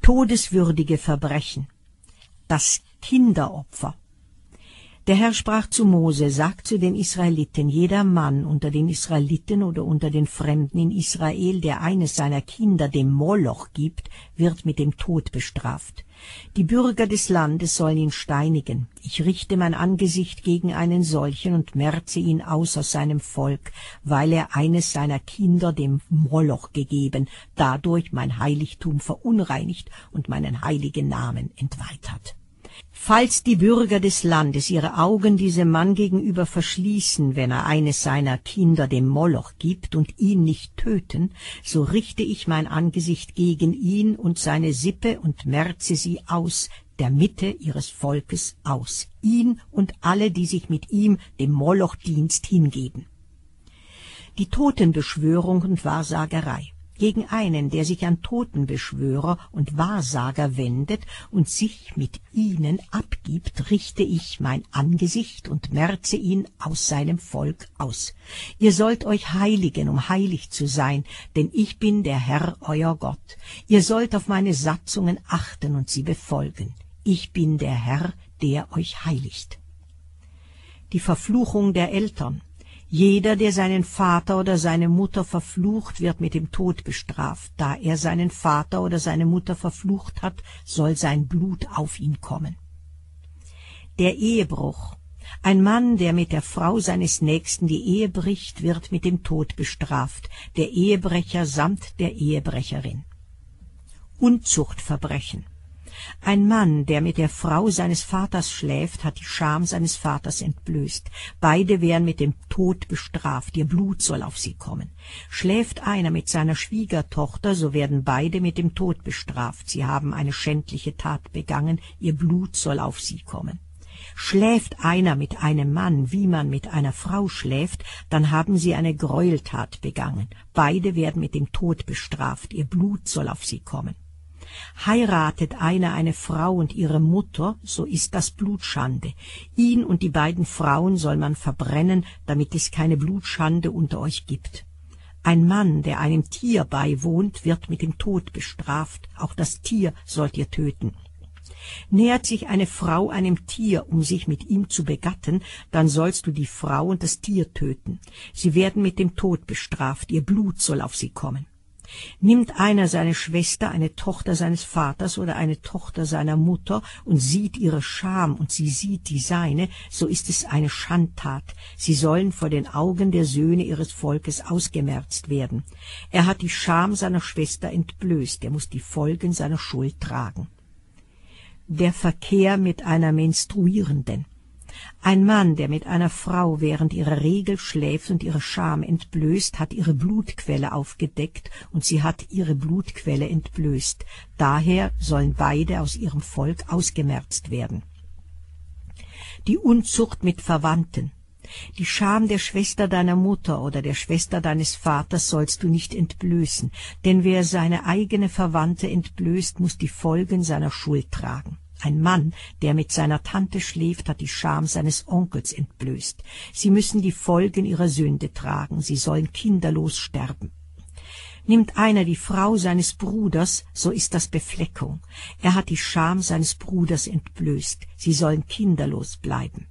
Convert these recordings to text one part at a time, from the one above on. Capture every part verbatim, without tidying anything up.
todeswürdige Verbrechen, das Kinderopfer. Der Herr sprach zu Mose: Sag zu den Israeliten: Jeder Mann unter den Israeliten oder unter den Fremden in Israel, der eines seiner Kinder dem Moloch gibt, wird mit dem Tod bestraft. Die Bürger des Landes sollen ihn steinigen. Ich richte mein Angesicht gegen einen solchen und merze ihn aus aus seinem Volk, weil er eines seiner Kinder dem Moloch gegeben, dadurch mein Heiligtum verunreinigt und meinen heiligen Namen entweiht hat. Falls die Bürger des Landes ihre Augen diesem Mann gegenüber verschließen, wenn er eines seiner Kinder dem Moloch gibt und ihn nicht töten, so richte ich mein Angesicht gegen ihn und seine Sippe und merze sie aus der Mitte ihres Volkes aus, ihn und alle, die sich mit ihm dem Molochdienst hingeben. Die Totenbeschwörung und Wahrsagerei. Gegen einen, der sich an Totenbeschwörer und Wahrsager wendet und sich mit ihnen abgibt, richte ich mein Angesicht und merze ihn aus seinem Volk aus. Ihr sollt euch heiligen, um heilig zu sein, denn ich bin der Herr, euer Gott. Ihr sollt auf meine Satzungen achten und sie befolgen. Ich bin der Herr, der euch heiligt. Die Verfluchung der Eltern. Jeder, der seinen Vater oder seine Mutter verflucht, wird mit dem Tod bestraft. Da er seinen Vater oder seine Mutter verflucht hat, soll sein Blut auf ihn kommen. Der Ehebruch. Ein Mann, der mit der Frau seines Nächsten die Ehe bricht, wird mit dem Tod bestraft, der Ehebrecher samt der Ehebrecherin. Unzuchtverbrechen. Ein Mann, der mit der Frau seines Vaters schläft, hat die Scham seines Vaters entblößt. Beide werden mit dem Tod bestraft, ihr Blut soll auf sie kommen. Schläft einer mit seiner Schwiegertochter, so werden beide mit dem Tod bestraft. Sie haben eine schändliche Tat begangen, ihr Blut soll auf sie kommen. Schläft einer mit einem Mann, wie man mit einer Frau schläft, dann haben sie eine Gräueltat begangen. Beide werden mit dem Tod bestraft, ihr Blut soll auf sie kommen. Heiratet einer eine Frau und ihre Mutter, so ist das Blutschande. Ihn und die beiden Frauen soll man verbrennen, damit es keine Blutschande unter euch gibt. Ein Mann, der einem Tier beiwohnt, wird mit dem Tod bestraft. Auch das Tier sollt ihr töten. Nähert sich eine Frau einem Tier, um sich mit ihm zu begatten, dann sollst du die Frau und das Tier töten. Sie werden mit dem Tod bestraft, ihr Blut soll auf sie kommen. Nimmt einer seine Schwester, eine Tochter seines Vaters oder eine Tochter seiner Mutter und sieht ihre Scham und sie sieht die seine, so ist es eine Schandtat. Sie sollen vor den Augen der Söhne ihres Volkes ausgemerzt werden. Er hat die Scham seiner Schwester entblößt, er muss die Folgen seiner Schuld tragen. Der Verkehr mit einer Menstruierenden. Ein Mann, der mit einer Frau während ihrer Regel schläft und ihre Scham entblößt, hat ihre Blutquelle aufgedeckt und sie hat ihre Blutquelle entblößt. Daher sollen beide aus ihrem Volk ausgemerzt werden. Die Unzucht mit Verwandten. Die Scham der Schwester deiner Mutter oder der Schwester deines Vaters sollst du nicht entblößen, denn wer seine eigene Verwandte entblößt, muss die Folgen seiner Schuld tragen. Ein Mann, der mit seiner Tante schläft, hat die Scham seines Onkels entblößt. Sie müssen die Folgen ihrer Sünde tragen, sie sollen kinderlos sterben. Nimmt einer die Frau seines Bruders, so ist das Befleckung. Er hat die Scham seines Bruders entblößt, sie sollen kinderlos bleiben.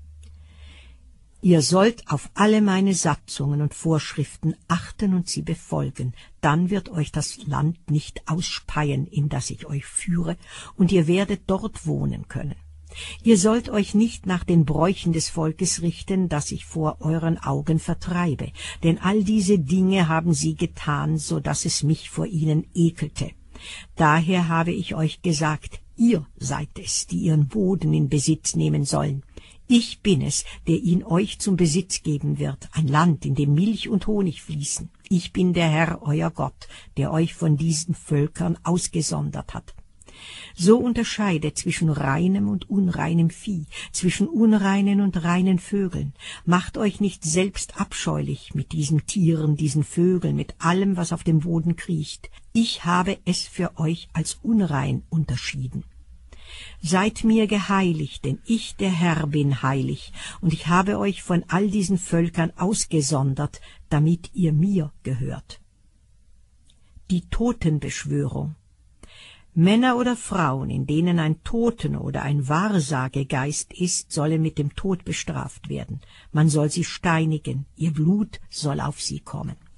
Ihr sollt auf alle meine Satzungen und Vorschriften achten und sie befolgen, dann wird euch das Land nicht ausspeien, in das ich euch führe, und ihr werdet dort wohnen können. Ihr sollt euch nicht nach den Bräuchen des Volkes richten, das ich vor euren Augen vertreibe, denn all diese Dinge haben sie getan, so dass es mich vor ihnen ekelte. Daher habe ich euch gesagt, ihr seid es, die ihren Boden in Besitz nehmen sollen. Ich bin es, der ihn euch zum Besitz geben wird, ein Land, in dem Milch und Honig fließen. Ich bin der Herr, euer Gott, der euch von diesen Völkern ausgesondert hat. So unterscheidet zwischen reinem und unreinem Vieh, zwischen unreinen und reinen Vögeln. Macht euch nicht selbst abscheulich mit diesen Tieren, diesen Vögeln, mit allem, was auf dem Boden kriecht. Ich habe es für euch als unrein unterschieden. Seid mir geheiligt, denn ich, der Herr, bin heilig, und ich habe euch von all diesen Völkern ausgesondert, damit ihr mir gehört. Die Totenbeschwörung. Männer oder Frauen, in denen ein Toten- oder ein Wahrsagegeist ist, sollen mit dem Tod bestraft werden. Man soll sie steinigen, ihr Blut soll auf sie kommen.